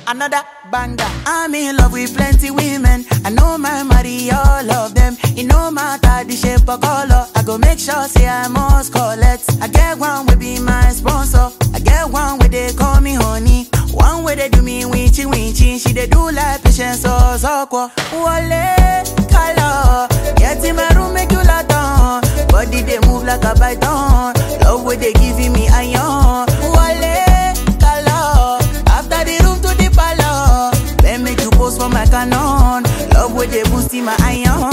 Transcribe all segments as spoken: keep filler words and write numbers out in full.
another banger. I'm in love with plenty women. I know my marry all of them. It no matter the shape or color. I go make sure say I must collect. I get one will be my sponsor. I get one where they call me honey. One way they do me winchy winchy. She they do like patience or soko. Wale color. Get in my room make you lot on. Body they move like a python. Love where they giving me iron. Wale color. After the room to the palace. Then make you pose for my canon. Love where they boost in my iron.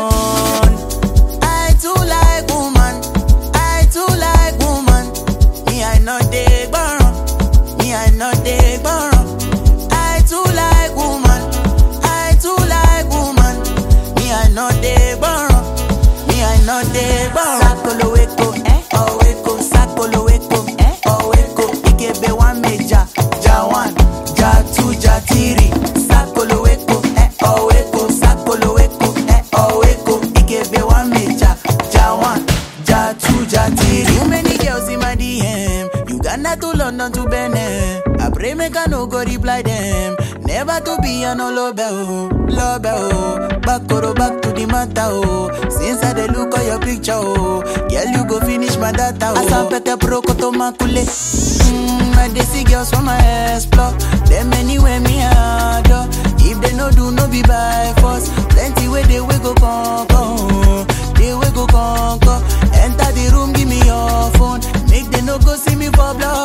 I too like woman. I too like woman. Me I know they burn. Me I know they burn. I too like woman. I too like woman. Me I know they burn. Me I know they burn. Sakolo weko, eh? Oh weko, sakolo weko, eh? Oh weko. Ikebe one meja, ja one, ja two, ja three. Sakolo weko, eh? Oh weko, sakolo weko, eh? Oh weko. Ikebe one meja, ja one, ja two, ja three. Too many girls in my D M. Uganda to London to Benin. I pray make I no go reply them. Never to be a no love, oh, love, oh. Back or back to the matter, oh. Since I dey look at your picture, oh. Girl, you go finish my data, oh. Asa pete pro koto makule. Mmm, I dey see girls from my explore. Them anywhere me adore. If they no do, no be by force. Plenty way they we go conquer. They we go conquer. Enter the room, give me your phone. Make they no go see me for blood.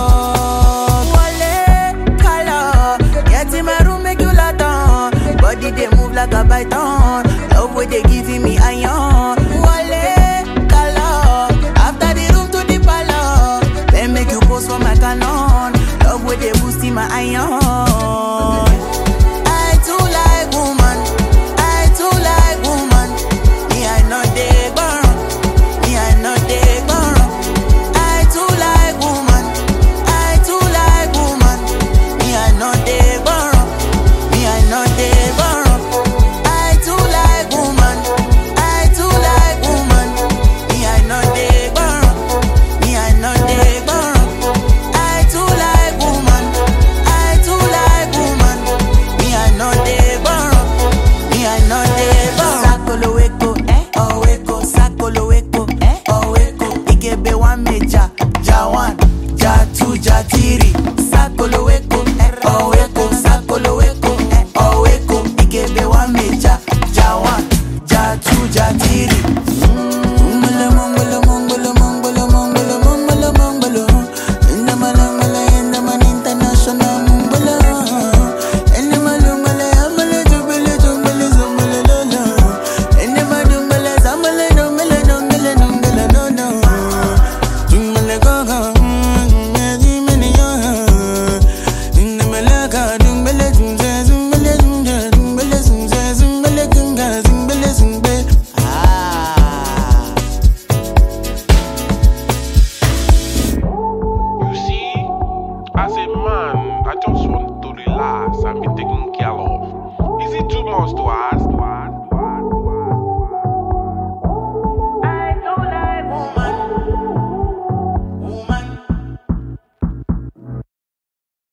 Body they move like a python. Love where they giving me iron. Wale color. After the room to the palace. Then make you pose for my canon. Love where they boosting my iron. I too like woman. I too like woman. Me I know they burn. Me I know they burn. I too like woman. I too like woman. Me I know they burn. Me I know they burn. I too like woman. I too like woman. Me I know they burn. Me I know they burn. I too like woman. I too like woman. Me I know they burn. Me I know they burn. Sakolo weko, eh? Oh weko, sakolo weko, eh? Oh weko. Ikebe one meja, ja one, ja two, ja three. Sakolo weko, eh? Oh weko, sakolo weko, eh? Oh weko. Ikebe one meja, ja one, ja two, ja three. Mongolo, mongolo, mongolo, mongolo, mongolo, mongolo, mongolo. Inna malangala, inna man international mongolo. Inna malungala, amala jubile, jubile, zumbile, lolo. Inna malungala, zambale, dongale, dongale, dongale, no, no. Jungale, go, go, jimene, yo. Inna malaga, dungbele, zumze, zumbele, zumze, dungbele, zumze, zumbele, gunga, zumbele, zumbe. Ah. You see, as a man, I just want to relax and be taken care of. Is it too much to ask?